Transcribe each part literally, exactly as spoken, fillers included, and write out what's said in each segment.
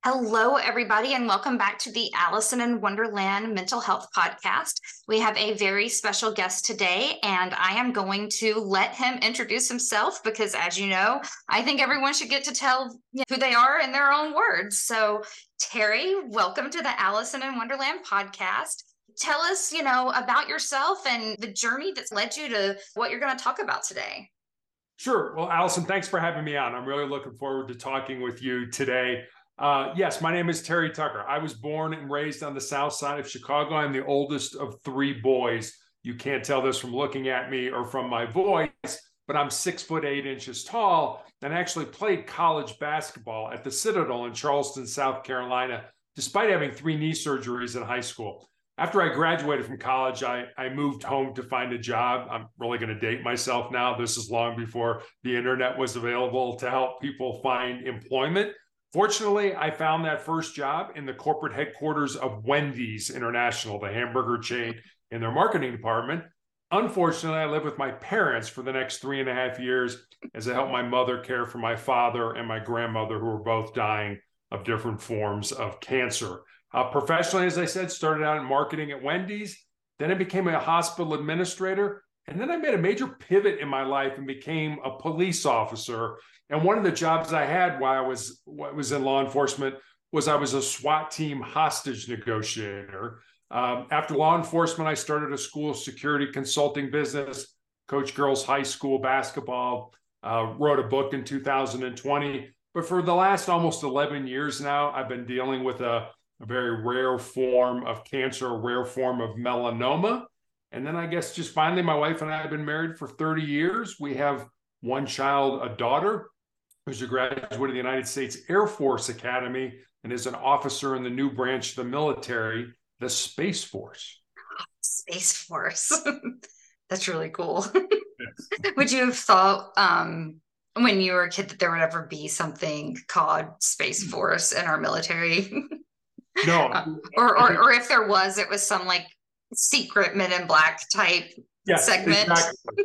Hello, everybody, and welcome back to the Allison in Wonderland Mental Health Podcast. We have a very special guest today, and I am going to let him introduce himself because, as you know, I think everyone should get to tell who they are in their own words. So, Terry, welcome to the Allison in Wonderland Podcast. Tell us, you know, about yourself and the journey that's led you to what you're going to talk about today. Sure. Well, Allison, thanks for having me on. I'm really looking forward to talking with you today. Uh, yes, my name is Terry Tucker. I was born and raised on the south side of Chicago. I'm the oldest of three boys. You can't tell this from looking at me or from my voice, but I'm six foot eight inches tall and actually played college basketball at the Citadel in Charleston, South Carolina, despite having three knee surgeries in high school. After I graduated from college, I, I moved home to find a job. I'm really going to date myself now. This is long before the internet was available to help people find employment. Fortunately, I found that first job in the corporate headquarters of Wendy's International, the hamburger chain, in their marketing department. Unfortunately, I lived with my parents for the next three and a half years as I helped my mother care for my father and my grandmother, who were both dying of different forms of cancer. Uh, professionally, as I said, started out in marketing at Wendy's. Then I became a hospital administrator. And then I made a major pivot in my life and became a police officer. And one of the jobs I had while I was, was in law enforcement was I was a SWAT team hostage negotiator. Um, after law enforcement, I started a school security consulting business, coached girls high school basketball, uh, wrote a book in two thousand twenty. But for the last almost eleven years now, I've been dealing with a, a very rare form of cancer, a rare form of melanoma. And then I guess just finally, my wife and I have been married for thirty years. We have one child, a daughter, who's a graduate of the United States Air Force Academy and is an officer in the new branch of the military, the Space Force. Space Force. That's really cool. Yes. Would you have thought um, when you were a kid that there would ever be something called Space Force in our military? No. uh, or, or, or if there was, it was some like secret Men in Black type yes, segment. Exactly.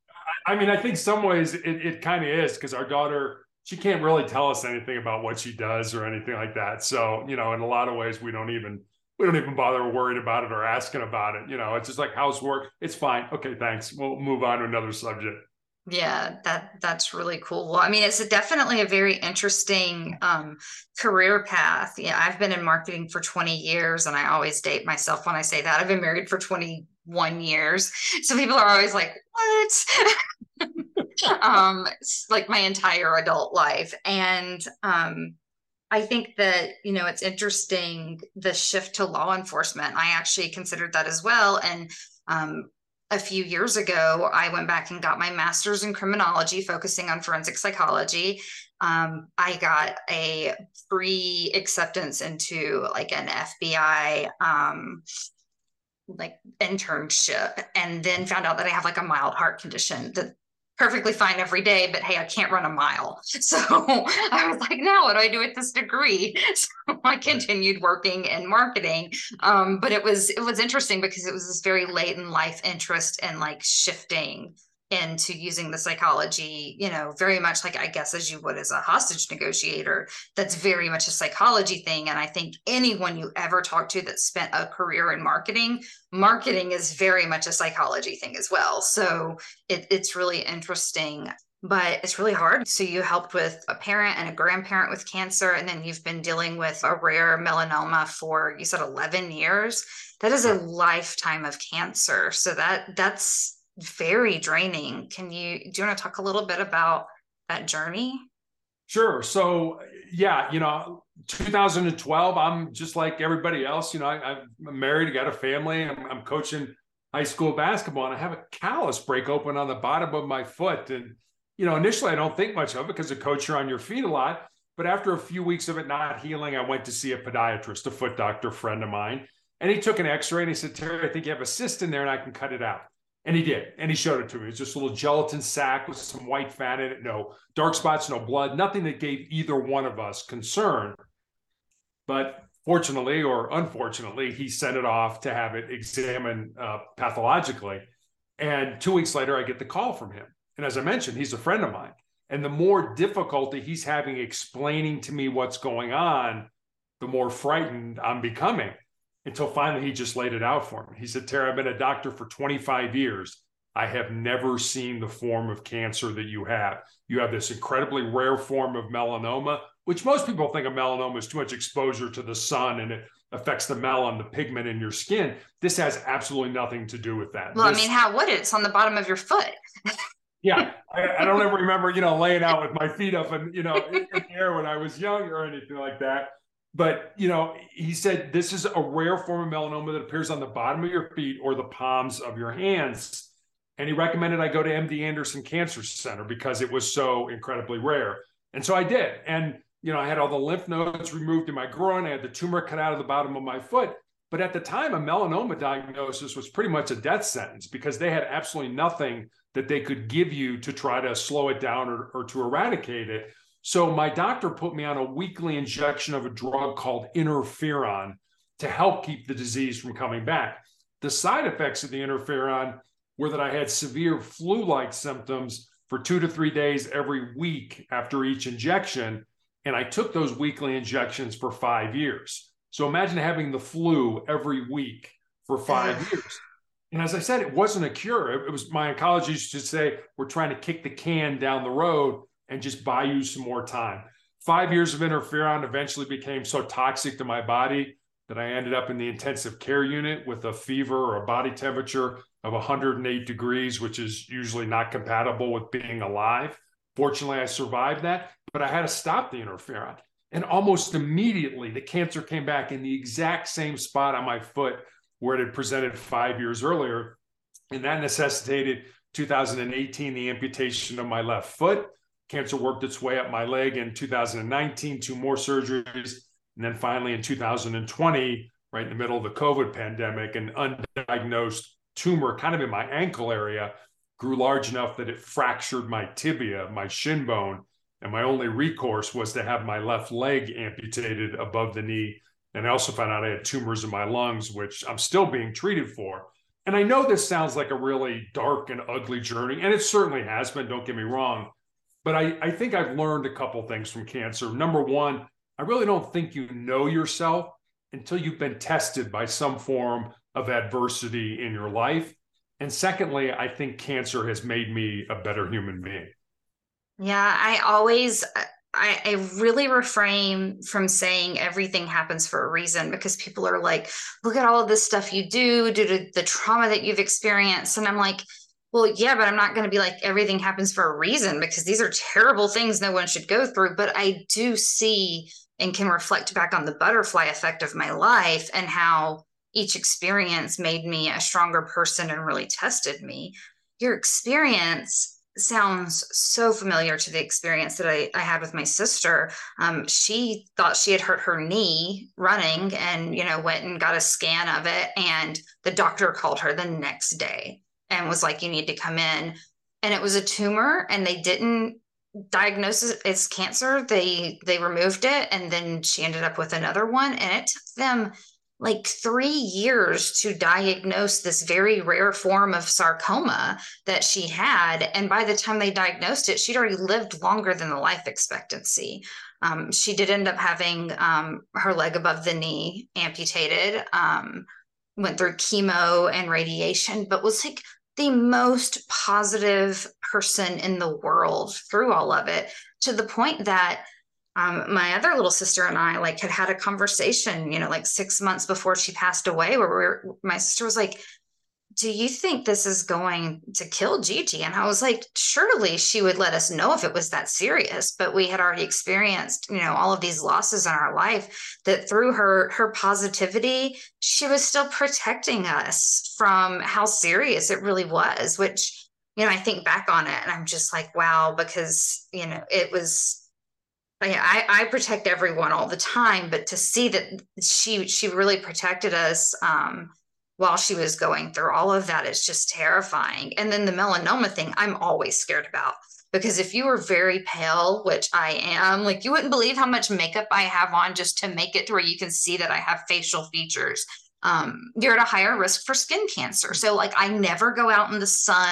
I mean, I think some ways it, it kind of is because our daughter, she can't really tell us anything about what she does or anything like that. So, you know, in a lot of ways, we don't even we don't even bother worried about it or asking about it. You know, it's just like housework. It's fine. Okay, thanks. We'll move on to another subject. Yeah, that that's really cool. Well, I mean, it's a, definitely a very interesting um, career path. Yeah, I've been in marketing for twenty years, and I always date myself when I say that. I've been married for twenty-one years, so people are always like, "What?" um, like my entire adult life, and um, I think that you know it's interesting the shift to law enforcement. I actually considered that as well, and um, a few years ago, I went back and got my master's in criminology, focusing on forensic psychology. Um, I got a free acceptance into like an F B I um, like internship, and then found out that I have like a mild heart condition that perfectly fine every day, but hey, I can't run a mile. So I was like, now what do I do with this degree? So I continued working in marketing. Um, but it was, it was interesting because it was this very late in life interest in like shifting into using the psychology, you know, very much like, I guess, as you would as a hostage negotiator, that's very much a psychology thing. And I think anyone you ever talk to that spent a career in marketing, marketing is very much a psychology thing as well. So it, it's really interesting, but it's really hard. So you helped with a parent and a grandparent with cancer, and then you've been dealing with a rare melanoma for, you said eleven years. That is a lifetime of cancer. So that that's very draining. Can you, do you want to talk a little bit about that journey? Sure. So yeah, you know, two thousand twelve, I'm just like everybody else. You know, I, I'm married, I got a family, I'm, I'm coaching high school basketball, and I have a callus break open on the bottom of my foot. And, you know, initially I don't think much of it because a coach, you're on your feet a lot. But after a few weeks of it not healing, I went to see a podiatrist, a foot doctor friend of mine. And he took an x-ray and he said, Terry, I think you have a cyst in there and I can cut it out. And he did. And he showed it to me. It was just a little gelatin sac with some white fat in it. No dark spots, no blood, nothing that gave either one of us concern. But fortunately or unfortunately, he sent it off to have it examined uh, pathologically. And two weeks later, I get the call from him. And as I mentioned, he's a friend of mine. And the more difficulty he's having explaining to me what's going on, the more frightened I'm becoming, until finally he just laid it out for me. He said, Terry, I've been a doctor for twenty-five years. I have never seen the form of cancer that you have. You have this incredibly rare form of melanoma, which most people think of melanoma as too much exposure to the sun and it affects the melon, the pigment in your skin. This has absolutely nothing to do with that. Well, this, I mean, how would it? It's on the bottom of your foot. Yeah, I, I don't ever remember, you know, laying out with my feet up and, you know, in, in the air when I was young or anything like that. But, you know, he said, this is a rare form of melanoma that appears on the bottom of your feet or the palms of your hands. And he recommended I go to M D Anderson Cancer Center because it was so incredibly rare. And so I did. And, you know, I had all the lymph nodes removed in my groin. I had the tumor cut out of the bottom of my foot. But at the time, a melanoma diagnosis was pretty much a death sentence because they had absolutely nothing that they could give you to try to slow it down or, or to eradicate it. So my doctor put me on a weekly injection of a drug called interferon to help keep the disease from coming back. The side effects of the interferon were that I had severe flu-like symptoms for two to three days every week after each injection. And I took those weekly injections for five years. So imagine having the flu every week for five years. And as I said, it wasn't a cure. It was, my oncologist used to say, we're trying to kick the can down the road and just buy you some more time. Five years of interferon eventually became so toxic to my body that I ended up in the intensive care unit with a fever or a body temperature of one hundred eight degrees, which is usually not compatible with being alive. Fortunately, I survived that, but I had to stop the interferon. And almost immediately, the cancer came back in the exact same spot on my foot where it had presented five years earlier. And that necessitated two thousand eighteen, the amputation of my left foot. Cancer worked its way up my leg in two thousand nineteen, two more surgeries. And then finally in two thousand twenty, right in the middle of the COVID pandemic, an undiagnosed tumor kind of in my ankle area grew large enough that it fractured my tibia, my shin bone. And my only recourse was to have my left leg amputated above the knee. And I also found out I had tumors in my lungs, which I'm still being treated for. And I know this sounds like a really dark and ugly journey, and it certainly has been, don't get me wrong. But I, I think I've learned a couple things from cancer. Number one, I really don't think you know yourself until you've been tested by some form of adversity in your life. And secondly, I think cancer has made me a better human being. Yeah, I always, I, I really refrain from saying everything happens for a reason, because people are like, look at all of this stuff you do due to the trauma that you've experienced. And I'm like, well, yeah, but I'm not going to be like, everything happens for a reason, because these are terrible things no one should go through. But I do see and can reflect back on the butterfly effect of my life and how each experience made me a stronger person and really tested me. Your experience sounds so familiar to the experience that I, I had with my sister. Um, she thought she had hurt her knee running and, you know, went and got a scan of it. And the doctor called her the next day and was like, you need to come in. And it was a tumor, and they didn't diagnose it as cancer. They, they removed it. And then she ended up with another one. And it took them like three years to diagnose this very rare form of sarcoma that she had. And by the time they diagnosed it, she'd already lived longer than the life expectancy. Um, she did end up having um, her leg above the knee amputated, um, went through chemo and radiation, but was like the most positive person in the world through all of it, to the point that Um, my other little sister and I like had had a conversation, you know, like six months before she passed away, where we were, my sister was like, do you think this is going to kill Gigi? And I was like, surely she would let us know if it was that serious. But we had already experienced, you know, all of these losses in our life, that through her, her positivity, she was still protecting us from how serious it really was, which, you know, I think back on it and I'm just like, wow, because, you know, it was, I, I protect everyone all the time, but to see that she she really protected us um, while she was going through all of that is just terrifying. And then the melanoma thing, I'm always scared about, because if you are very pale, which I am, like you wouldn't believe how much makeup I have on just to make it to where you can see that I have facial features. Um, you're at a higher risk for skin cancer. So like I never go out in the sun.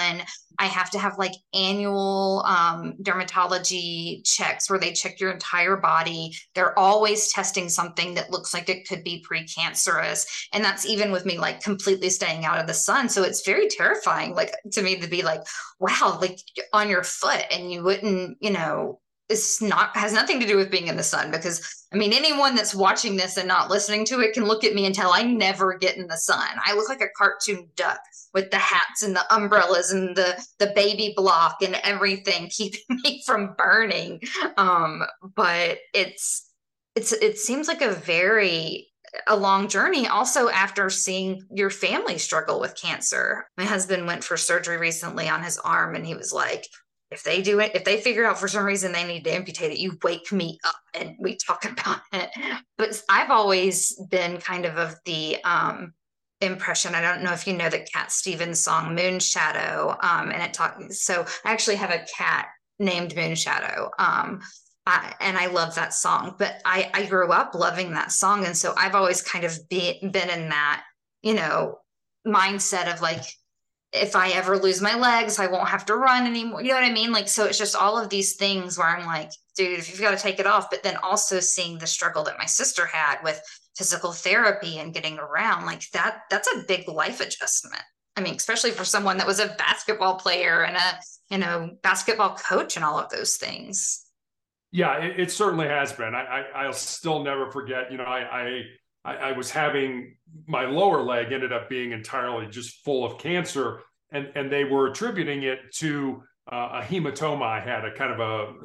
I have to have like annual um, dermatology checks where they check your entire body. They're always testing something that looks like it could be precancerous. And that's even with me like completely staying out of the sun. So it's very terrifying, like to me, to be like, wow, like on your foot and you wouldn't, you know, it's not, has nothing to do with being in the sun, because I mean, anyone that's watching this and not listening to it can look at me and tell I never get in the sun. I look like a cartoon duck with the hats and the umbrellas and the, the baby block and everything keeping me from burning. Um, but it's, it's, it seems like a very, a long journey also after seeing your family struggle with cancer. My husband went for surgery recently on his arm and he was like, if they do it, if they figure out for some reason they need to amputate it, you wake me up and we talk about it. But I've always been kind of of the um, impression. I don't know if you know the Cat Stevens song Moon Shadow, um, and it talks. So I actually have a cat named Moon Shadow, um, I, and I love that song. But I, I grew up loving that song, and so I've always kind of be, been in that, you know, mindset of like, if I ever lose my legs, I won't have to run anymore. You know what I mean? Like, so it's just all of these things where I'm like, dude, if you've got to take it off, but then also seeing the struggle that my sister had with physical therapy and getting around, like that, that's a big life adjustment. I mean, especially for someone that was a basketball player and a, you know, basketball coach and all of those things. Yeah, it, it certainly has been. I, I, I'll still never forget, you know, I, I, I, I was having my lower leg ended up being entirely just full of cancer, and and they were attributing it to uh, a hematoma. I had a kind of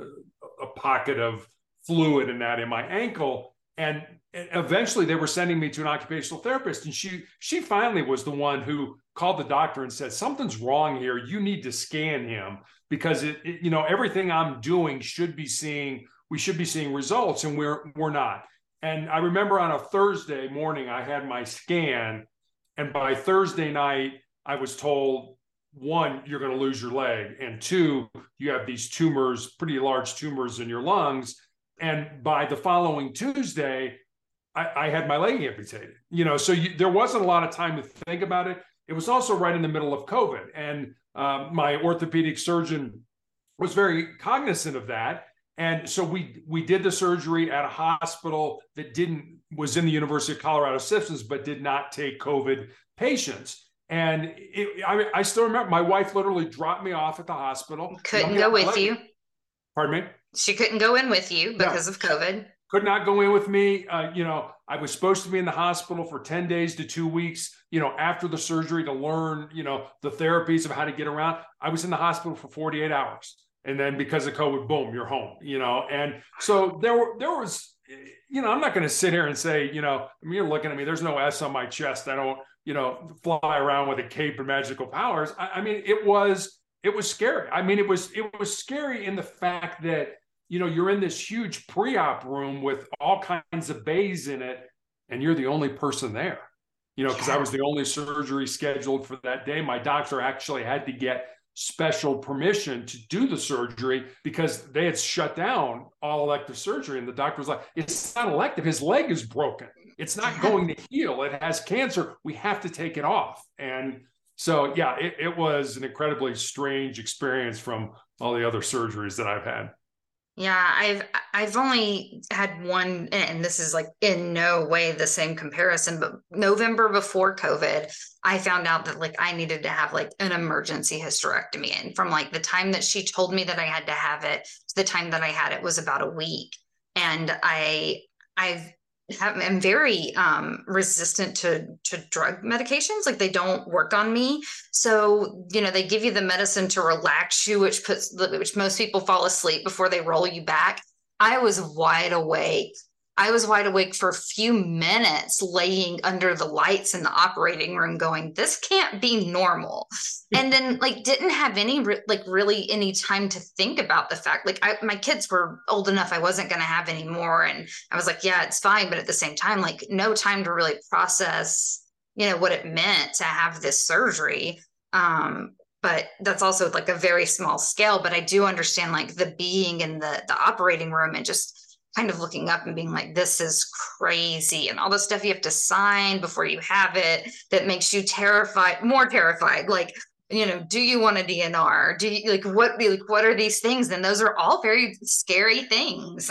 a a pocket of fluid in that in my ankle, and eventually they were sending me to an occupational therapist, and she she finally was the one who called the doctor and said, something's wrong here. You need to scan him, because it, it you know, everything I'm doing should be seeing we should be seeing results, and we're we're not. And I remember on a Thursday morning, I had my scan. And by Thursday night, I was told, one, you're going to lose your leg. And two, you have these tumors, pretty large tumors in your lungs. And by the following Tuesday, I, I had my leg amputated. You know, so you, there wasn't a lot of time to think about it. It was also right in the middle of COVID. And uh, my orthopedic surgeon was very cognizant of that. And so we we did the surgery at a hospital that didn't was in the University of Colorado systems, but did not take COVID patients. And it, I, I still remember my wife literally dropped me off at the hospital. Couldn't go with you. Pardon me? She couldn't go in with you because no. of COVID. Could not go in with me. Uh, you know, I was supposed to be in the hospital for ten days to two weeks, you know, after the surgery to learn, you know, the therapies of how to get around. I was in the hospital for forty-eight hours. And then because of COVID, boom, you're home, you know? And so there were, there was, you know, I'm not going to sit here and say, you know, I mean, you're looking at me, there's no S on my chest. I don't, you know, fly around with a cape and magical powers. I, I mean, it was, it was scary. I mean, it was, it was scary in the fact that, you know, you're in this huge pre-op room with all kinds of bays in it, and you're the only person there, you know, because I was the only surgery scheduled for that day. My doctor actually had to get special permission to do the surgery because they had shut down all elective surgery. And the doctor was like, it's not elective. His leg is broken. It's not going to heal. It has cancer. We have to take it off. And so, yeah, it, it was an incredibly strange experience from all the other surgeries that I've had. Yeah, I've I've only had one, and this is like in no way the same comparison, but November before COVID, I found out that like I needed to have like an emergency hysterectomy. And from like the time that she told me that I had to have it to the time that I had it was about a week. And I I've have, I'm very um, resistant to to drug medications. Like they don't work on me. So, you know, they give you the medicine to relax you, which puts, which most people fall asleep before they roll you back. I was wide awake. I was wide awake for a few minutes laying under the lights in the operating room going, this can't be normal. And then like didn't have any re- like really any time to think about the fact like I, my kids were old enough. I wasn't going to have any more. And I was like, yeah, it's fine. But at the same time, like no time to really process, you know, what it meant to have this surgery. Um, but that's also like a very small scale. But I do understand like the being in the, the operating room and just kind of looking up and being like, this is crazy. And all the stuff you have to sign before you have it that makes you terrified, more terrified. Like, you know, do you want a D N R? Do you like what like what are these things? And those are all very scary things.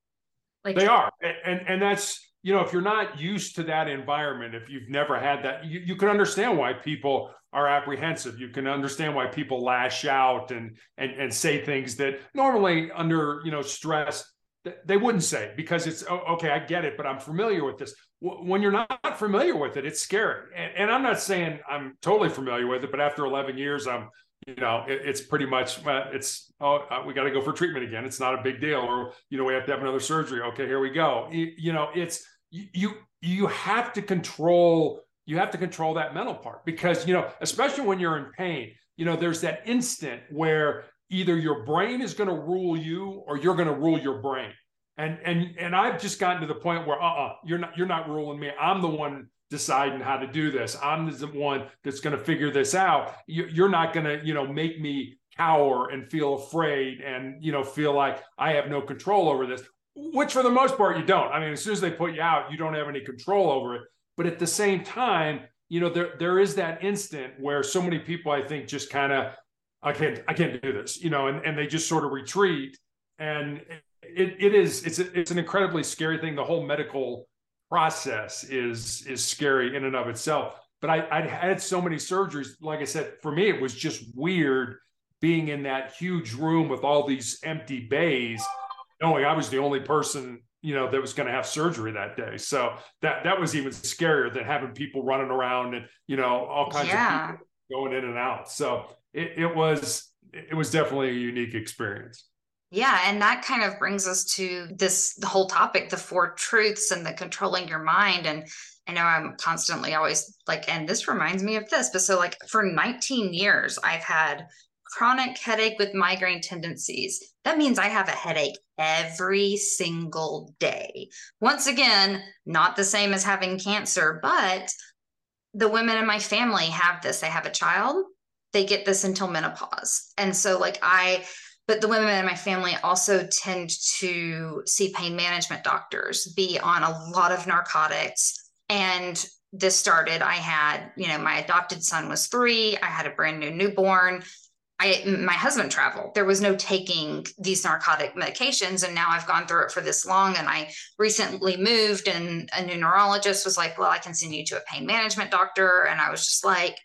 Like, They are. And, and that's, you know, if you're not used to that environment, if you've never had that, you, you can understand why people are apprehensive. You can understand why people lash out and, and, and say things that normally under, you know, stress, they wouldn't say, because it's, oh, okay, I get it, but I'm familiar with this. When you're not familiar with it, it's scary. And, and I'm not saying I'm totally familiar with it, but after eleven years, I'm, you know, it, it's pretty much, well, it's, oh, uh, we got to go for treatment again. It's not a big deal. Or, you know, we have to have another surgery. Okay, here we go. You, you know, it's, you, you have to control, you have to control that mental part, because, you know, especially when you're in pain, you know, there's that instant where either your brain is going to rule you or you're going to rule your brain. And, and, and I've just gotten to the point where, uh-uh, you're not, you're not ruling me. I'm the one deciding how to do this. I'm the one that's going to figure this out. You're not going to, you know, make me cower and feel afraid and, you know, feel like I have no control over this, which for the most part, you don't. I mean, as soon as they put you out, you don't have any control over it. But at the same time, you know, there, there is that instant where so many people, I think, just kind of, I can't, I can't do this, you know, and, and they just sort of retreat. And it, it is, it's, a, it's an incredibly scary thing. The whole medical process is is scary in and of itself. But I I'd had so many surgeries. Like I said, for me, it was just weird being in that huge room with all these empty bays, knowing I was the only person, you know, that was going to have surgery that day. So that that was even scarier than having people running around and, you know, all kinds yeah. of people going in and out. So it, it was it was definitely a unique experience. Yeah, and that kind of brings us to this the whole topic, the four truths and the controlling your mind. And I know I'm constantly always like, and this reminds me of this, but so like for nineteen years, I've had chronic headache with migraine tendencies. That means I have a headache every single day. Once again, not the same as having cancer, but the women in my family have this. They have a child, they get this until menopause. And so like I but the women in my family also tend to see pain management doctors, be on a lot of narcotics. And this started, I had, you know, my adopted son was three. I had a brand new newborn. I, my husband traveled. There was no taking these narcotic medications. And now I've gone through it for this long. And I recently moved, and a new neurologist was like, well, I can send you to a pain management doctor. And I was just like,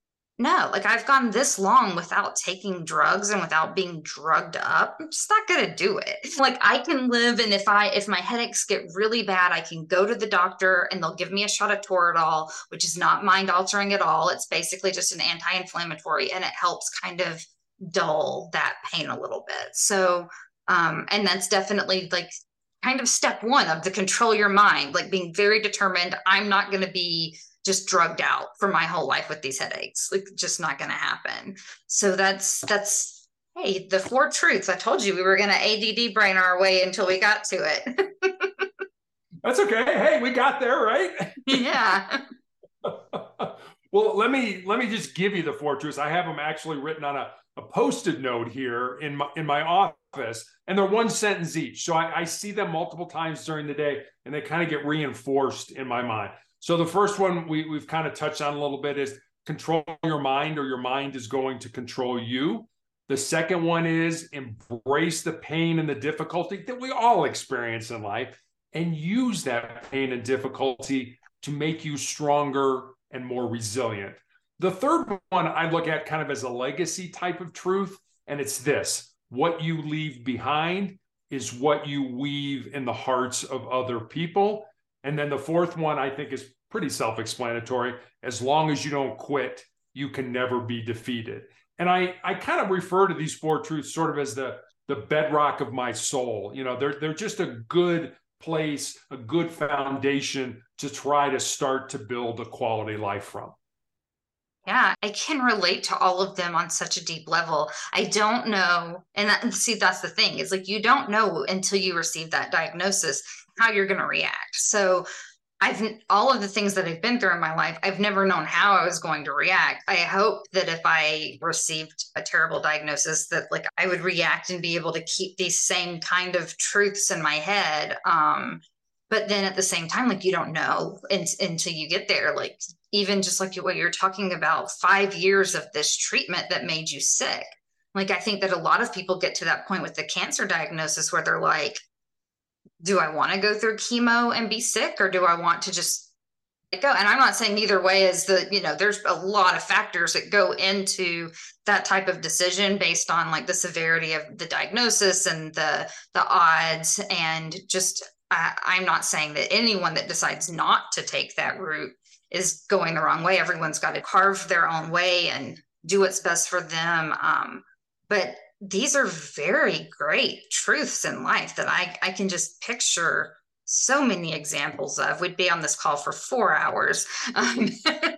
no, like I've gone this long without taking drugs and without being drugged up. I'm just not gonna do it. Like I can live, and if I if my headaches get really bad, I can go to the doctor and they'll give me a shot of Toradol, which is not mind altering at all. It's basically just an anti-inflammatory, and it helps kind of dull that pain a little bit. So, um, and that's definitely like kind of step one of the control your mind, like being very determined. I'm not gonna be just drugged out for my whole life with these headaches. Like just not going to happen. So that's, that's, hey, the four truths. I told you we were going to A D D brain our way until we got to it. That's okay. Hey, we got there, right? Yeah. Well, let me, let me just give you the four truths. I have them actually written on a, a post-it note here in my, in my office, and they're one sentence each. So I, I see them multiple times during the day, and they kind of get reinforced in my mind. So the first one we, we've kind of touched on a little bit is control your mind, or your mind is going to control you. The second one is embrace the pain and the difficulty that we all experience in life, and use that pain and difficulty to make you stronger and more resilient. The third one I look at kind of as a legacy type of truth, and it's this: what you leave behind is what you weave in the hearts of other people. And then the fourth one I think is pretty self-explanatory. As long as you don't quit, you can never be defeated. And I, I kind of refer to these four truths sort of as the, the bedrock of my soul. You know, they're, they're just a good place, a good foundation to try to start to build a quality life from. Yeah, I can relate to all of them on such a deep level. I don't know. And that, see, that's the thing, is like, you don't know until you receive that diagnosis how you're going to react. So I've all of the things that I've been through in my life, I've never known how I was going to react. I hope that if I received a terrible diagnosis, that like I would react and be able to keep these same kind of truths in my head. Um, But then at the same time, like you don't know in, until you get there. Like even just like what you're talking about, five years of this treatment that made you sick. Like I think that a lot of people get to that point with the cancer diagnosis where they're like, do I want to go through chemo and be sick, or do I want to just go? And I'm not saying either way is the, you know, there's a lot of factors that go into that type of decision based on like the severity of the diagnosis and the the odds. And just I, I'm not saying that anyone that decides not to take that route is going the wrong way. Everyone's got to carve their own way and do what's best for them. Um, but these are very great truths in life that I, I can just picture so many examples of. We'd be on this call for four hours. Um,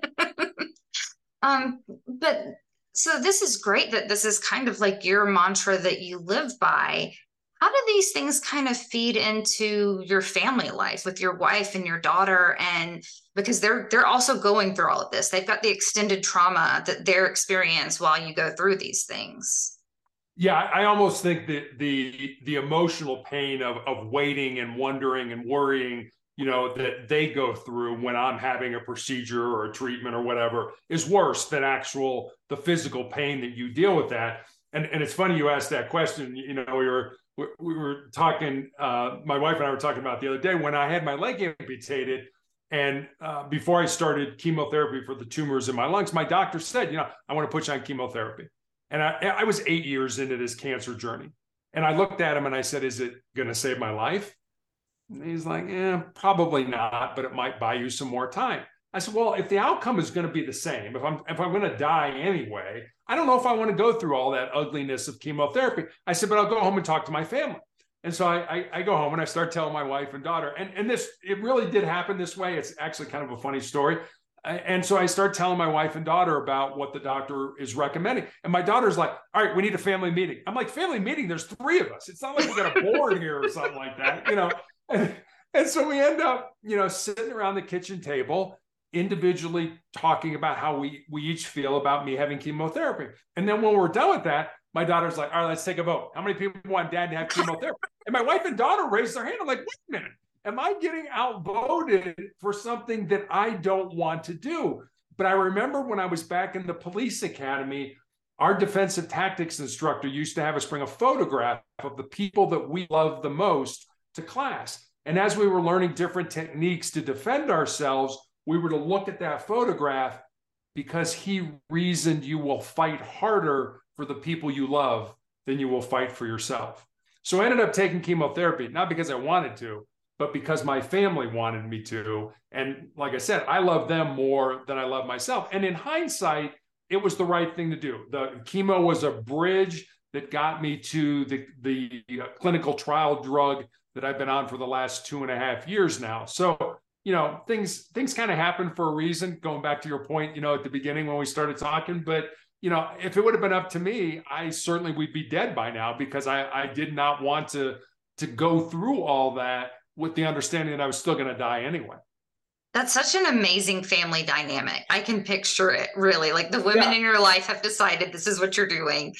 um, but so this is great that this is kind of like your mantra that you live by. How do these things kind of feed into your family life with your wife and your daughter? And because they're they're also going through all of this, they've got the extended trauma that they're experiencing while you go through these things. Yeah, I almost think that the the emotional pain of of waiting and wondering and worrying, you know, that they go through when I'm having a procedure or a treatment or whatever is worse than actual the physical pain that you deal with that. And and it's funny you asked that question. You know, we were we were talking. Uh, my wife and I were talking about the other day when I had my leg amputated. And uh, before I started chemotherapy for the tumors in my lungs, my doctor said, you know, I want to put you on chemotherapy. And I, I was eight years into this cancer journey. And I looked at him and I said, is it going to save my life? And he's like, eh, probably not, but it might buy you some more time. I said, well, if the outcome is going to be the same, if I'm if I'm going to die anyway, I don't know if I want to go through all that ugliness of chemotherapy. I said, but I'll go home and talk to my family. And so I, I, I go home and I start telling my wife and daughter, and, and this, it really did happen this way. It's actually kind of a funny story. And so I start telling my wife and daughter about what the doctor is recommending. And my daughter's like, all right, we need a family meeting. I'm like, family meeting? There's three of us. It's not like we got a board here or something like that, you know? And, and so we end up, you know, sitting around the kitchen table, individually talking about how we, we each feel about me having chemotherapy. And then when we're done with that, my daughter's like, all right, let's take a vote. How many people want dad to have chemotherapy? And my wife and daughter raised their hand. I'm like, wait a minute. Am I getting outvoted for something that I don't want to do? But I remember when I was back in the police academy, our defensive tactics instructor used to have us bring a photograph of the people that we love the most to class. And as we were learning different techniques to defend ourselves, we were to look at that photograph because he reasoned you will fight harder for the people you love than you will fight for yourself. So I ended up taking chemotherapy, not because I wanted to, but because my family wanted me to. And like I said, I love them more than I love myself. And in hindsight, it was the right thing to do. The chemo was a bridge that got me to the, the clinical trial drug that I've been on for the last two and a half years now. So, you know, things, things kind of happen for a reason, going back to your point, you know, at the beginning when we started talking. But, you know, if it would have been up to me, I certainly would be dead by now because I, I did not want to, to go through all that with the understanding that I was still going to die anyway. That's such an amazing family dynamic. I can picture it really. Like the women yeah. in your life have decided this is what you're doing.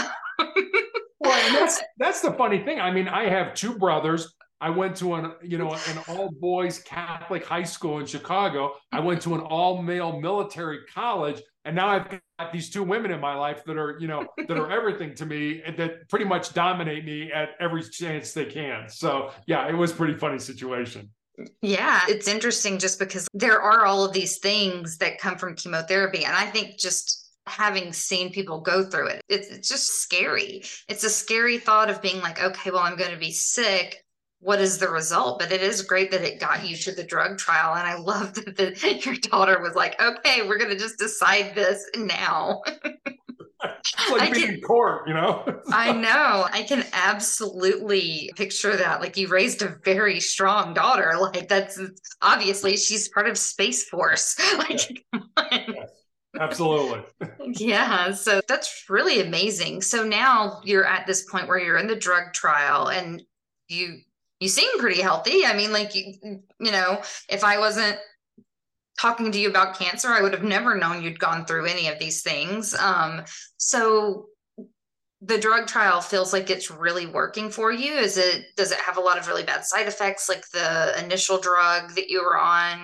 Well, and that's that's the funny thing. I mean, I have two brothers. I went to an, you know, an all boys Catholic high school in Chicago. I went to an all male military college. And now I've got these two women in my life that are, you know, that are everything to me and that pretty much dominate me at every chance they can. So yeah, it was a pretty funny situation. Yeah, it's interesting just because there are all of these things that come from chemotherapy. And I think just having seen people go through it, it's, it's just scary. It's a scary thought of being like, okay, well, I'm going to be sick. What is the result? But it is great that it got you to the drug trial. And I love that the, your daughter was like, okay, we're going to just decide this now. It's like I being can, in court, you know? I know. I can absolutely picture that. Like you raised a very strong daughter. Like that's obviously she's part of Space Force. Like, come on. Yes, absolutely. Yeah. So that's really amazing. So now you're at this point where you're in the drug trial and you you seem pretty healthy. I mean, like you, you know, if I wasn't talking to you about cancer, I would have never known you'd gone through any of these things. Um, so the drug trial feels like it's really working for you? Is it, does it have a lot of really bad side effects like the initial drug that you were on?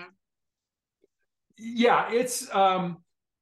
Yeah, it's um,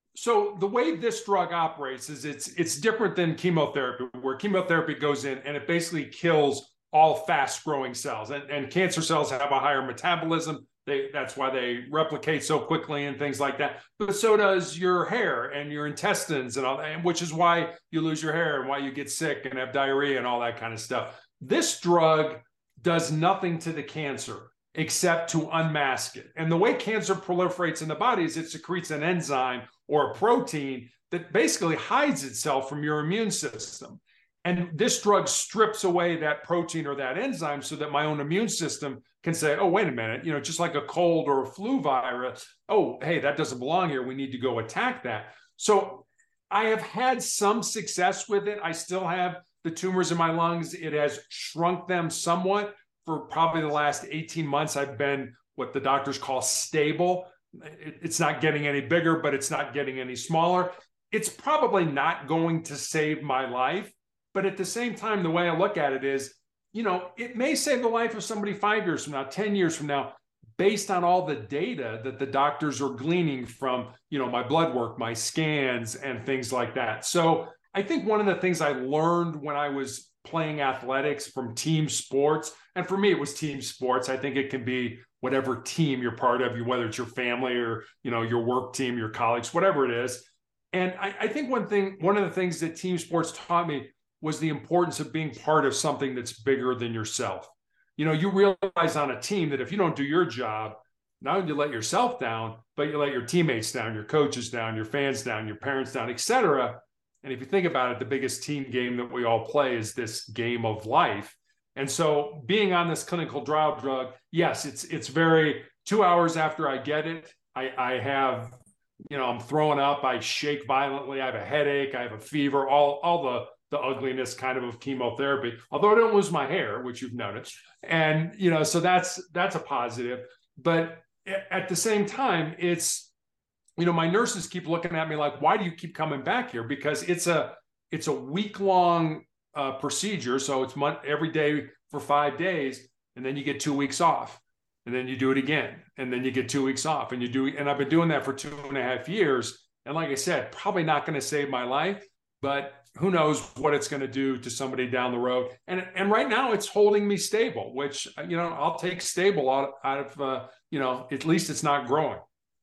so the way this drug operates is it's it's different than chemotherapy, where chemotherapy goes in and it basically kills all fast growing cells, and, and cancer cells have a higher metabolism. They, that's why they replicate so quickly and things like that. But so does your hair and your intestines and all that, which is why you lose your hair and why you get sick and have diarrhea and all that kind of stuff. This drug does nothing to the cancer except to unmask it. And the way cancer proliferates in the body is it secretes an enzyme or a protein that basically hides itself from your immune system. And this drug strips away that protein or that enzyme so that my own immune system can say, oh, wait a minute, you know, just like a cold or a flu virus, oh, hey, that doesn't belong here. We need to go attack that. So I have had some success with it. I still have the tumors in my lungs. It has shrunk them somewhat. For probably the last eighteen months, I've been what the doctors call stable. It, it's not getting any bigger, but it's not getting any smaller. It's probably not going to save my life. But at the same time, the way I look at it is, you know, it may save the life of somebody five years from now, ten years from now, based on all the data that the doctors are gleaning from, you know, my blood work, my scans, and things like that. So I think one of the things I learned when I was playing athletics from team sports, and for me, it was team sports. I think it can be whatever team you're part of, whether it's your family or, you know, your work team, your colleagues, whatever it is. And I, I think one thing, one of the things that team sports taught me was the importance of being part of something that's bigger than yourself. You know, you realize on a team that if you don't do your job, not only do you let yourself down, but you let your teammates down, your coaches down, your fans down, your parents down, et cetera. And if you think about it, the biggest team game that we all play is this game of life. And so being on this clinical trial drug, yes, it's it's very, two hours after I get it, I, I have, you know, I'm throwing up, I shake violently, I have a headache, I have a fever, all, all the, the ugliness kind of of chemotherapy, although I don't lose my hair, which you've noticed. And, you know, so that's, that's a positive. But at the same time, it's, you know, my nurses keep looking at me like, why do you keep coming back here? Because it's a, it's a week long uh, procedure. So it's month, every day for five days. And then you get two weeks off, and then you do it again. And then you get two weeks off, and you do, and I've been doing that for two and a half years. And like I said, probably not going to save my life, but who knows what it's going to do to somebody down the road. And, and right now it's holding me stable, which, you know, I'll take stable out, out of, uh, you know, at least it's not growing.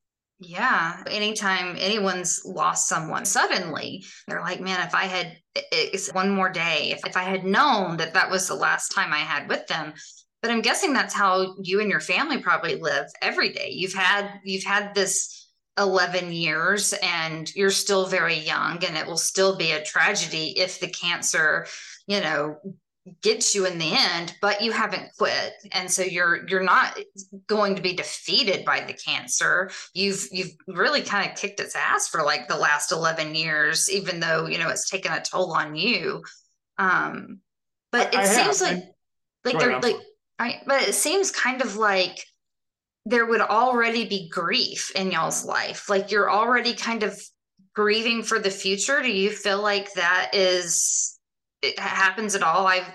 Yeah. Anytime anyone's lost someone suddenly, they're like, man, if I had, it's one more day, if, if I had known that that was the last time I had with them. But I'm guessing that's how you and your family probably live every day. You've had, you've had this eleven years and you're still very young, and it will still be a tragedy if the cancer, you know, gets you in the end, but you haven't quit. And so you're you're not going to be defeated by the cancer. You've you've really kind of kicked its ass for like the last eleven years, even though, you know, it's taken a toll on you. Um, but it I seems have. like like they're like I but it seems kind of like there would already be grief in y'all's life. Like you're already kind of grieving for the future. Do you feel like that is it happens at all? I've,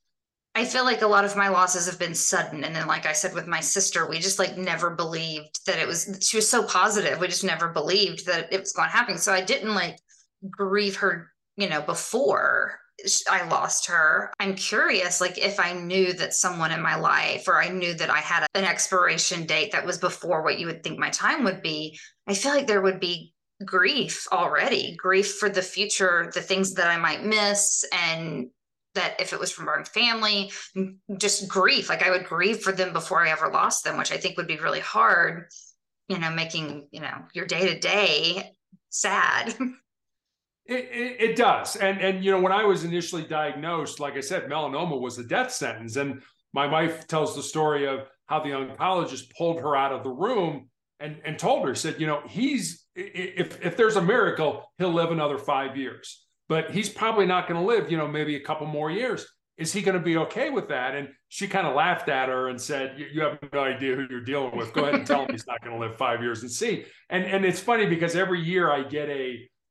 I feel like a lot of my losses have been sudden. And then, like I said, with my sister, we just like never believed that it was, she was so positive. We just never believed that it was going to happen. So I didn't like grieve her, you know, before I lost her. I'm curious, like if I knew that someone in my life, or I knew that I had an expiration date that was before what you would think my time would be, I feel like there would be grief already, grief for the future, the things that I might miss, and that if it was from our family, just grief. Like I would grieve for them before I ever lost them, which I think would be really hard, you know, making, you know, your day to day sad. It, it, it does. And, and, you know, when I was initially diagnosed, like I said, melanoma was a death sentence. And my wife tells the story of how the oncologist pulled her out of the room and, and told her, said, you know, he's, if, if there's a miracle, he'll live another five years, but he's probably not going to live, you know, maybe a couple more years. Is he going to be okay with that? And she kind of laughed at her and said, you, you have no idea who you're dealing with. Go ahead and tell him he's not going to live five years and see. And, and it's funny because every year I get a,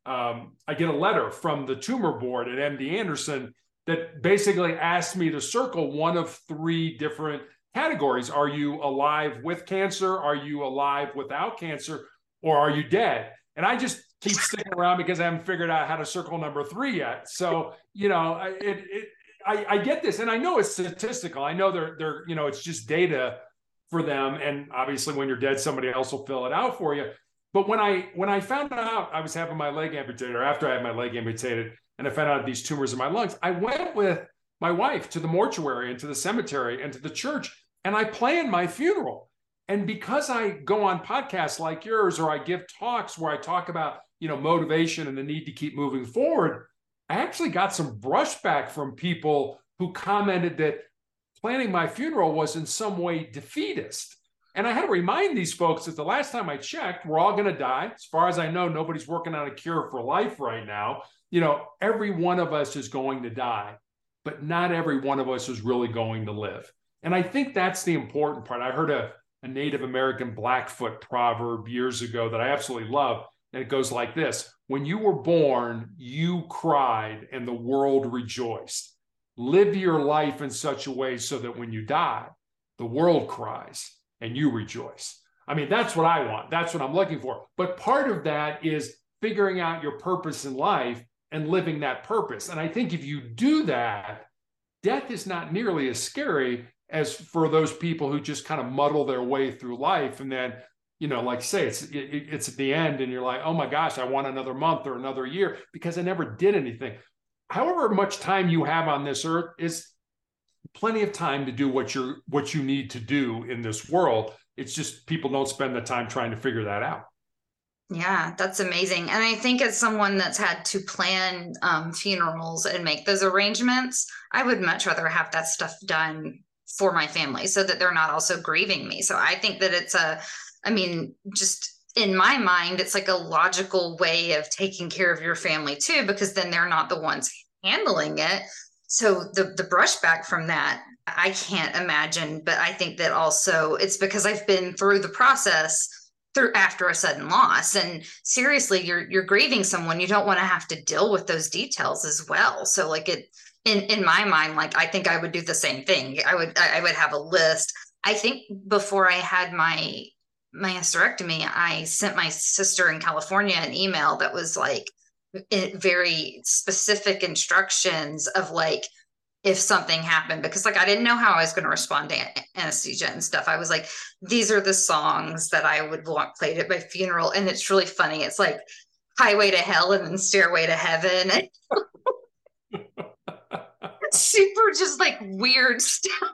um, I get a letter from the tumor board at M D Anderson that basically asked me to circle one of three different categories. Are you alive with cancer? Are you alive without cancer? Or are you dead? And I just keep sticking around because I haven't figured out how to circle number three yet. So, you know, it, it I, I get this, and I know it's statistical. I know they're they're, you know, it's just data for them. And obviously when you're dead, somebody else will fill it out for you. But when I when I found out I was having my leg amputated, or after I had my leg amputated, and I found out these tumors in my lungs, I went with my wife to the mortuary and to the cemetery and to the church, and I planned my funeral. And because I go on podcasts like yours, or I give talks where I talk about, you know, motivation and the need to keep moving forward, I actually got some brushback from people who commented that planning my funeral was in some way defeatist. And I had to remind these folks that the last time I checked, we're all going to die. As far as I know, nobody's working on a cure for life right now. You know, every one of us is going to die, but not every one of us is really going to live. And I think that's the important part. I heard a, a Native American Blackfoot proverb years ago that I absolutely love. And it goes like this: when you were born, you cried and the world rejoiced. Live your life in such a way so that when you die, the world cries and you rejoice. I mean, that's what I want. That's what I'm looking for. But part of that is figuring out your purpose in life and living that purpose. And I think if you do that, death is not nearly as scary as for those people who just kind of muddle their way through life. And then, you know, like say it's, it, it's at the end and you're like, oh my gosh, I want another month or another year because I never did anything. However much time you have on this earth is plenty of time to do what you're, what you need to do in this world. It's just people don't spend the time trying to figure that out. Yeah, that's amazing. And I think as someone that's had to plan um, funerals and make those arrangements, I would much rather have that stuff done for my family so that they're not also grieving me. So I think that it's a, I mean, just in my mind, it's like a logical way of taking care of your family too, because then they're not the ones handling it. So the, the brushback from that, I can't imagine, but I think that also it's because I've been through the process through after a sudden loss. And seriously, you're, you're grieving someone. You don't want to have to deal with those details as well. So like it, in, in my mind, like, I think I would do the same thing. I would, I would have a list. I think before I had my, my hysterectomy, I sent my sister in California an email that was like very specific instructions of like, if something happened, because like, I didn't know how I was going to respond to anesthesia and stuff. I was like, these are the songs that I would want played at my funeral. And it's really funny. It's like Highway to Hell and then Stairway to Heaven. Super just like weird stuff.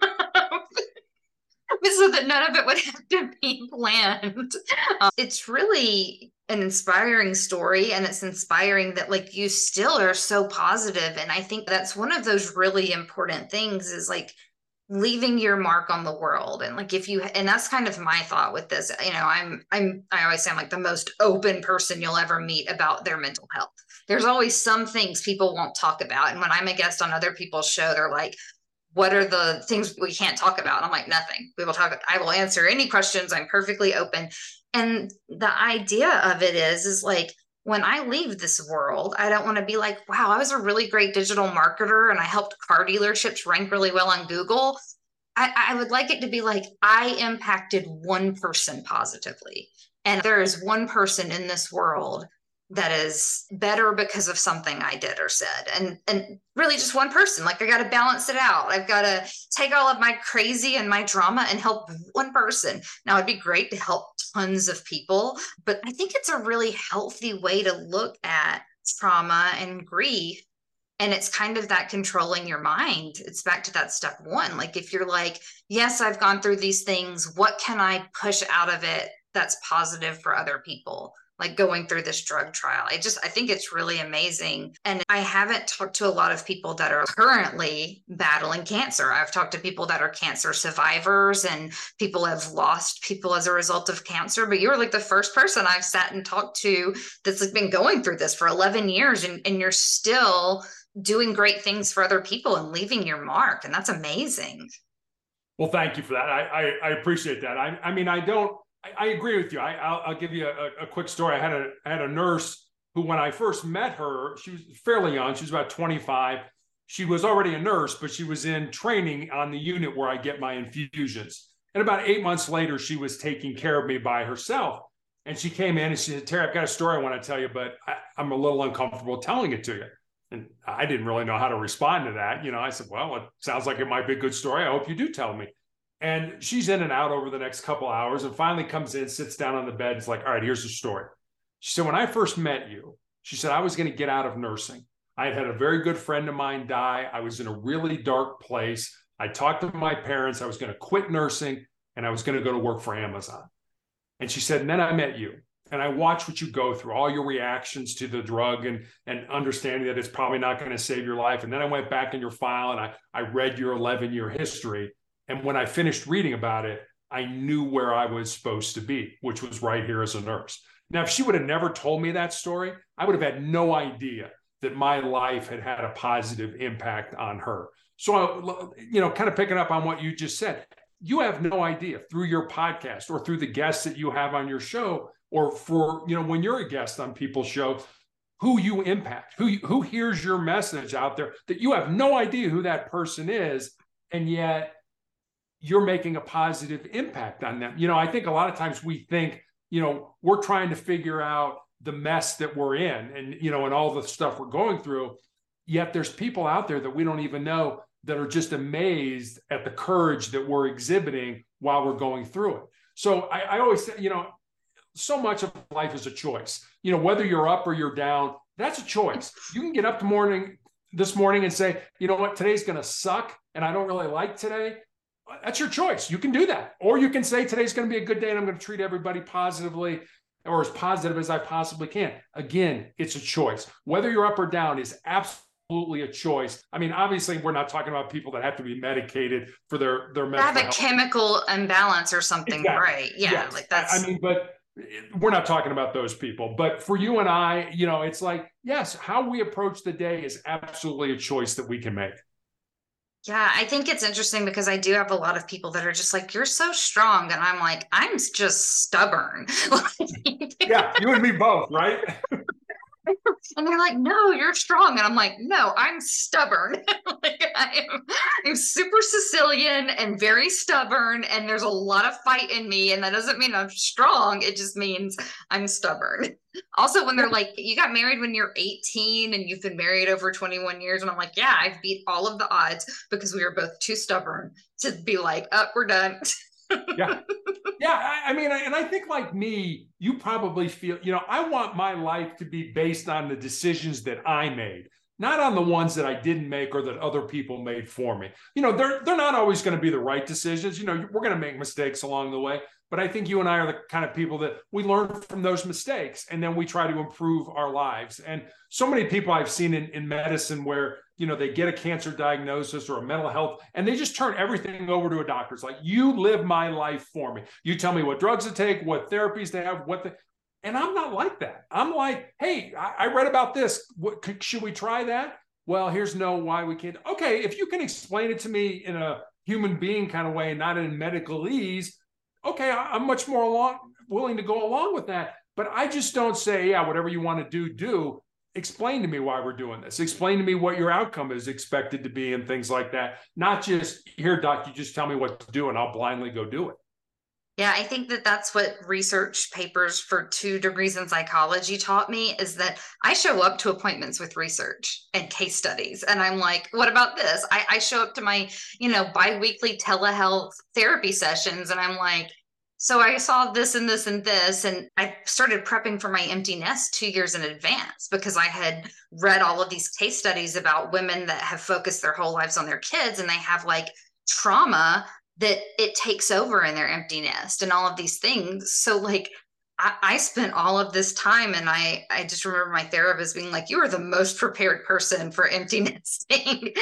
So that none of it would have to be planned. Um, it's really an inspiring story, and it's inspiring that like you still are so positive. And I think that's one of those really important things is like leaving your mark on the world. And like if you, and that's kind of my thought with this, you know, I'm, I'm, I always say I'm like the most open person you'll ever meet about their mental health. There's always some things people won't talk about. And when I'm a guest on other people's show, they're like, what are the things we can't talk about? I'm like, nothing. We will talk. I will answer any questions. I'm perfectly open. And the idea of it is, is like, when I leave this world, I don't want to be like, wow, I was a really great digital marketer and I helped car dealerships rank really well on Google. I, I would like it to be like, I impacted one person positively. And there is one person in this world that is better because of something I did or said. And, and really just one person. Like I got to balance it out. I've got to take all of my crazy and my drama and help one person. Now it'd be great to help tons of people, but I think it's a really healthy way to look at trauma and grief. And it's kind of that controlling your mind. It's back to that step one. Like if you're like, yes, I've gone through these things, what can I push out of it that's positive for other people? Like going through this drug trial. I just, I think it's really amazing. And I haven't talked to a lot of people that are currently battling cancer. I've talked to people that are cancer survivors and people have lost people as a result of cancer, but you're like the first person I've sat and talked to that's like been going through this for eleven years, and, and you're still doing great things for other people and leaving your mark. And that's amazing. Well, thank you for that. I, I, I appreciate that. I, I mean, I don't, I, I agree with you. I, I'll, I'll give you a, a quick story. I had a, I had a nurse who, when I first met her, she was fairly young. She was about twenty-five. She was already a nurse, but she was in training on the unit where I get my infusions. And about eight months later, she was taking care of me by herself. And she came in and she said, Terry, I've got a story I want to tell you, but I, I'm a little uncomfortable telling it to you. And I didn't really know how to respond to that. You know, I said, well, it sounds like it might be a good story. I hope you do tell me. And she's in and out over the next couple hours and finally comes in, sits down on the bed. It's like, all right, here's the story. She said, when I first met you, she said, I was going to get out of nursing. I had had a very good friend of mine die. I was in a really dark place. I talked to my parents. I was going to quit nursing and I was going to go to work for Amazon. And she said, and then I met you and I watched what you go through, all your reactions to the drug and, and understanding that it's probably not going to save your life. And then I went back in your file and I, I read your eleven year history. And when I finished reading about it, I knew where I was supposed to be, which was right here as a nurse. Now, if she would have never told me that story, I would have had no idea that my life had had a positive impact on her. So, you know, kind of picking up on what you just said, you have no idea through your podcast or through the guests that you have on your show, or for, you know, when you're a guest on people's show, who you impact, who, who hears your message out there, that you have no idea who that person is. And yet you're making a positive impact on them. You know, I think a lot of times we think, you know, we're trying to figure out the mess that we're in and, you know, and all the stuff we're going through. Yet there's people out there that we don't even know that are just amazed at the courage that we're exhibiting while we're going through it. So I, I always say, you know, so much of life is a choice. You know, whether you're up or you're down, that's a choice. You can get up the morning this morning and say, you know what, today's going to suck and I don't really like today. That's your choice. You can do that. Or you can say today's going to be a good day and I'm going to treat everybody positively or as positive as I possibly can. Again, it's a choice. Whether you're up or down is absolutely a choice. I mean, obviously, we're not talking about people that have to be medicated for their, their mental have a health. Chemical imbalance or something, exactly. right? Yeah, yes. like that's... I mean, but we're not talking about those people. But for you and I, you know, it's like, yes, how we approach the day is absolutely a choice that we can make. Yeah, I think it's interesting because I do have a lot of people that are just like, you're so strong. And I'm like, I'm just stubborn. Yeah, you and me both, right? And they're like, no, you're strong. And I'm like, no, I'm stubborn. Like, I am, I'm super Sicilian and very stubborn. And there's a lot of fight in me. And that doesn't mean I'm strong. It just means I'm stubborn. Also, when they're like, you got married when you're eighteen and you've been married over twenty-one years. And I'm like, yeah, I've beat all of the odds because we were both too stubborn to be like, oh, we're done. Yeah. Yeah. I, I mean, and I think like me, you probably feel, you know, I want my life to be based on the decisions that I made, not on the ones that I didn't make or that other people made for me. You know, they're, they're not always going to be the right decisions. You know, we're going to make mistakes along the way. But I think you and I are the kind of people that we learn from those mistakes and then we try to improve our lives. And so many people I've seen in, in medicine where, you know, they get a cancer diagnosis or a mental health and they just turn everything over to a doctor. It's like, you live my life for me. You tell me what drugs to take, what therapies to have, what the, and I'm not like that. I'm like, hey, I, I read about this. What, should we try that? Well, here's no why we can't. Okay, if you can explain it to me in a human being kind of way, not in medicalese, okay, I'm much more along, willing to go along with that. But I just don't say, yeah, whatever you want to do, do. Explain to me why we're doing this. Explain to me what your outcome is expected to be and things like that. Not just, here, doc, you just tell me what to do and I'll blindly go do it. Yeah, I think that that's what research papers for two degrees in psychology taught me, is that I show up to appointments with research and case studies. And I'm like, what about this? I, I show up to my, you know, biweekly telehealth therapy sessions and I'm like, so I saw this and this and this. And I started prepping for my empty nest two years in advance because I had read all of these case studies about women that have focused their whole lives on their kids and they have like trauma that it takes over in their empty nest and all of these things. So like, I, I spent all of this time and I, I just remember my therapist being like, you are the most prepared person for empty nesting.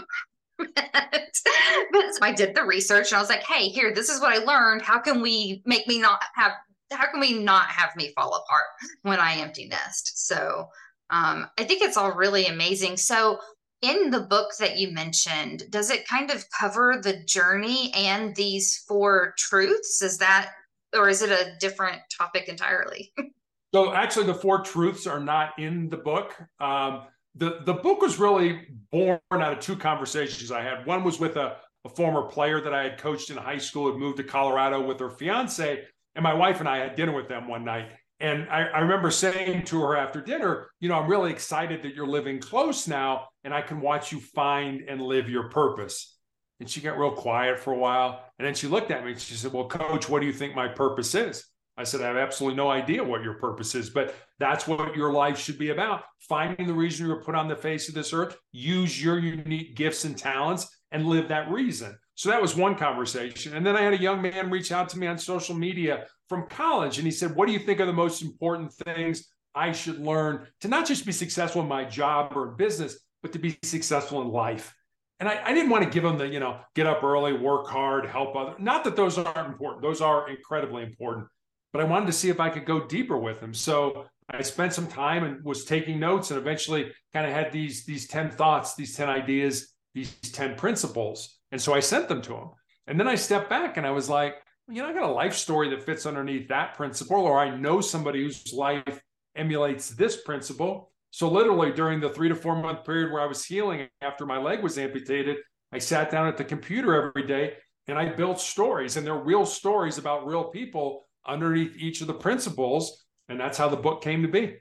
But so I did the research and I was like, hey, here, this is what I learned. How can we make me not have, how can we not have me fall apart when I empty nest? So um, I think it's all really amazing. So in the book that you mentioned, does it kind of cover the journey and these four truths? Is that, or is it a different topic entirely? So actually, the four truths are not in the book. Um, the the book was really born out of two conversations I had. One was with a, a former player that I had coached in high school, had moved to Colorado with her fiance, and my wife and I had dinner with them one night. And I, I remember saying to her after dinner, you know, I'm really excited that you're living close now, and I can watch you find and live your purpose. And she got real quiet for a while, and then she looked at me and she said, "Well, Coach, what do you think my purpose is?" I said, "I have absolutely no idea what your purpose is, but that's what your life should be about. Finding the reason you were put on the face of this earth, use your unique gifts and talents, and live that reason." So that was one conversation. And then I had a young man reach out to me on social media from college, and he said, "What do you think are the most important things I should learn to not just be successful in my job or business, but to be successful in life?" And I, I didn't want to give him the, you know, get up early, work hard, help others. Not that those aren't important. Those are incredibly important. But I wanted to see if I could go deeper with him. So I spent some time and was taking notes, and eventually kind of had these, these ten thoughts, these ten ideas, these ten principles. And so I sent them to him. And then I stepped back and I was like, you know, I got a life story that fits underneath that principle, or I know somebody whose life emulates this principle. So literally during the three to four month period where I was healing after my leg was amputated, I sat down at the computer every day and I built stories, and they're real stories about real people underneath each of the principles. And that's how the book came to be.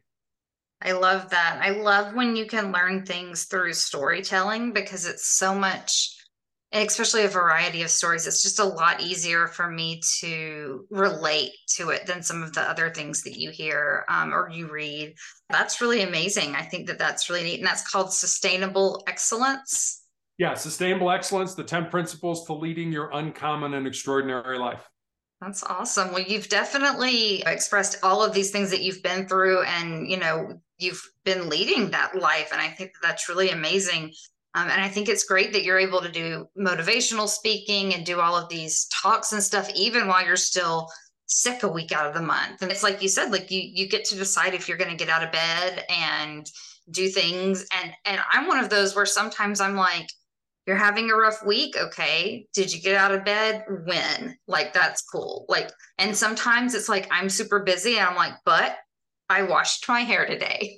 I love that. I love when you can learn things through storytelling, because it's so much, especially a variety of stories. It's just a lot easier for me to relate to it than some of the other things that you hear um, or you read. That's really amazing. I think that that's really neat. And that's called Sustainable Excellence. Yeah, Sustainable Excellence, the ten principles to leading your uncommon and extraordinary life. That's awesome. Well, you've definitely expressed all of these things that you've been through, and, you know, you've been leading that life. And I think that that's really amazing. Um, and I think it's great that you're able to do motivational speaking and do all of these talks and stuff, even while you're still sick a week out of the month. And it's like you said, like you, you get to decide if you're going to get out of bed and do things. And, and I'm one of those where sometimes I'm like, you're having a rough week. Okay. Did you get out of bed? When? Like, that's cool. Like, and sometimes it's like, I'm super busy and I'm like, but I washed my hair today.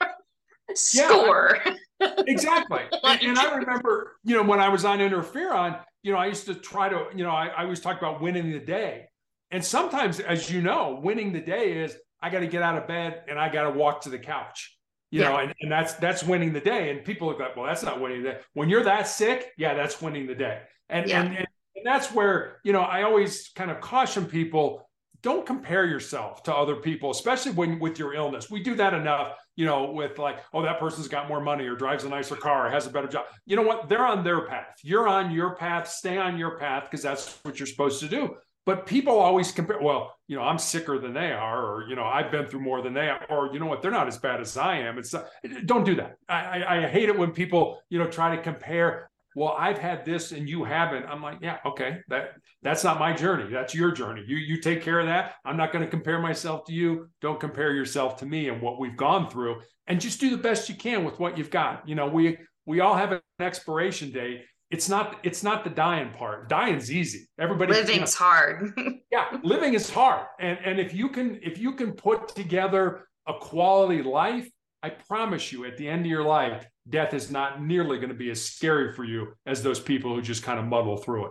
Score. Yeah, exactly. and, and I remember, you know, when I was on Interferon, you know, I used to try to, you know, I, I always talk about winning the day. And sometimes, as you know, winning the day is I got to get out of bed and I got to walk to the couch, you yeah. know, and, and that's, that's winning the day. And people look like, well, that's not winning the day. When you're that sick, yeah, that's winning the day. And, yeah. and, and, and that's where, you know, I always kind of caution people, don't compare yourself to other people, especially when with your illness. We do that enough, you know, with like, oh, that person's got more money or drives a nicer car or has a better job. You know what? They're on their path. You're on your path. Stay on your path, because that's what you're supposed to do. But people always compare, well, you know, I'm sicker than they are, or, you know, I've been through more than they are, or, you know what, they're not as bad as I am. It's not, don't do that. I, I, I hate it when people, you know, try to compare. Well, I've had this and you haven't. I'm like, yeah, okay, that that's not my journey. That's your journey. You you take care of that. I'm not going to compare myself to you. Don't compare yourself to me and what we've gone through, and just do the best you can with what you've got. You know, we we all have an expiration date. It's not it's not the dying part. Dying's easy. Everybody living's you know, hard. yeah, living is hard. And and if you can if you can put together a quality life, I promise you, at the end of your life, death is not nearly going to be as scary for you as those people who just kind of muddle through it.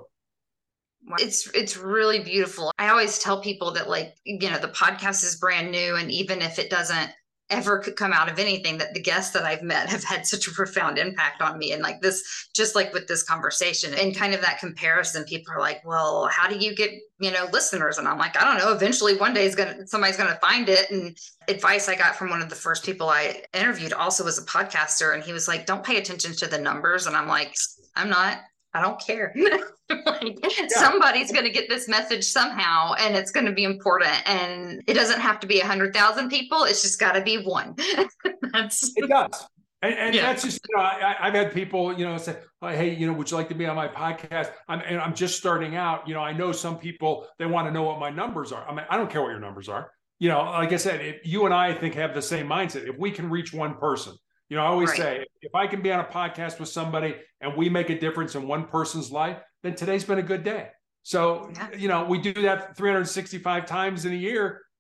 It's it's really beautiful. I always tell people that, like, you know, the podcast is brand new, and even if it doesn't ever could come out of anything, that the guests that I've met have had such a profound impact on me. And like this, just like with this conversation and kind of that comparison, people are like, well, how do you get, you know, listeners? And I'm like, I don't know, eventually one day is going to, somebody's going to find it. And advice I got from one of the first people I interviewed also was a podcaster. And he was like, don't pay attention to the numbers. And I'm like, I'm not, I don't care. Like, yeah. Somebody's going to get this message somehow, and it's going to be important. And it doesn't have to be a hundred thousand people. It's just got to be one. That's it does. And, and yeah. that's just, you know, I, I've had people, you know, say, oh, hey, you know, would you like to be on my podcast? I'm, and I'm just starting out. You know, I know some people, they want to know what my numbers are. I mean, I don't care what your numbers are. You know, like I said, if you and I, I think, have the same mindset. If we can reach one person, you know, I always right. say, if I can be on a podcast with somebody and we make a difference in one person's life, then today's been a good day. So, yeah. you know, we do that three hundred sixty-five times in a year.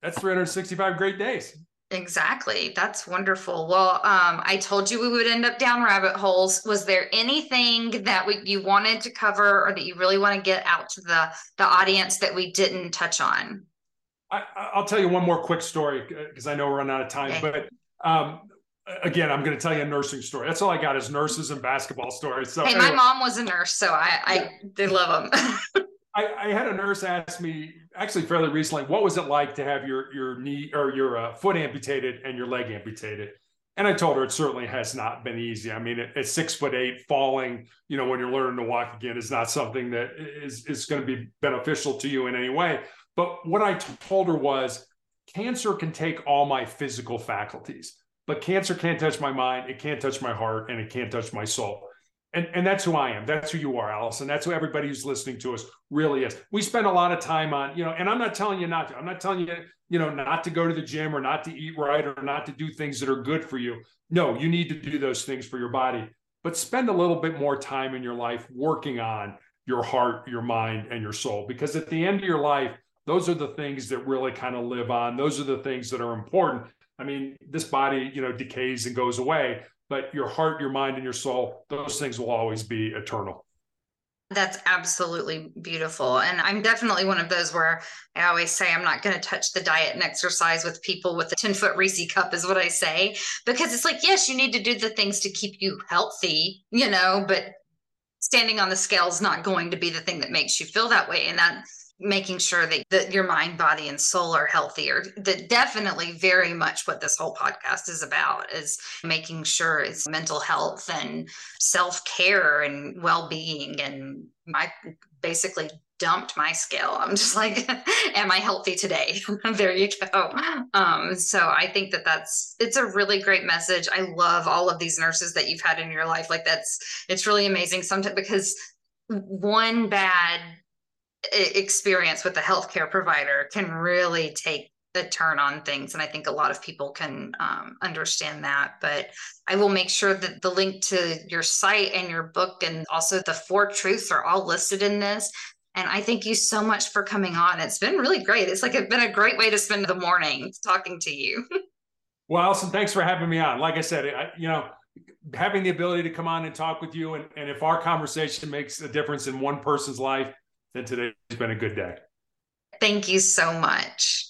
That's three hundred sixty-five great days. Exactly. That's wonderful. Well, um, I told you we would end up down rabbit holes. Was there anything that we, you wanted to cover or that you really want to get out to the, the audience that we didn't touch on? I, I'll tell you one more quick story because I know we're running out of time, Okay. but um, again, I'm going to tell you a nursing story. That's all I got is nurses and basketball stories. So Hey, anyway, my mom was a nurse, so I, I yeah. did love them. I, I had a nurse ask me actually fairly recently, what was it like to have your your knee or your uh, foot amputated and your leg amputated? And I told her it certainly has not been easy. I mean, at, at six foot eight, falling, you know, when you're learning to walk again is not something that is, is going to be beneficial to you in any way. But what I told her was cancer can take all my physical faculties, but cancer can't touch my mind, it can't touch my heart, and it can't touch my soul. And, and that's who I am. That's who you are, Allison. That's who everybody who's listening to us really is. We spend a lot of time on, you know, and I'm not telling you not to. I'm not telling you, you know, not to go to the gym or not to eat right or not to do things that are good for you. No, you need to do those things for your body. But spend a little bit more time in your life working on your heart, your mind, and your soul. Because at the end of your life, those are the things that really kind of live on. Those are the things that are important. I mean, this body, you know, decays and goes away. But your heart, your mind, and your soul, those things will always be eternal. That's absolutely beautiful. And I'm definitely one of those where I always say I'm not going to touch the diet and exercise with people with a ten foot Reese cup is what I say, because it's like, yes, you need to do the things to keep you healthy, you know, but standing on the scale is not going to be the thing that makes you feel that way. And that making sure that, that your mind, body, and soul are healthier. That definitely very much what this whole podcast is about, is making sure it's mental health and self-care and well-being. And I basically dumped my scale. I'm just like, am I healthy today? There you go. Um, so I think that that's, it's a really great message. I love all of these nurses that you've had in your life. Like that's, it's really amazing sometimes, because one bad experience with a healthcare provider can really take a turn on things. And I think a lot of people can um, understand that. But I will make sure that the link to your site and your book and also the four truths are all listed in this. And I thank you so much for coming on. It's been really great. It's like it's been a great way to spend the morning talking to you. Well, Allison, thanks for having me on. Like I said, I, you know, having the ability to come on and talk with you, and, and if our conversation makes a difference in one person's life, then today's been a good day. Thank you so much.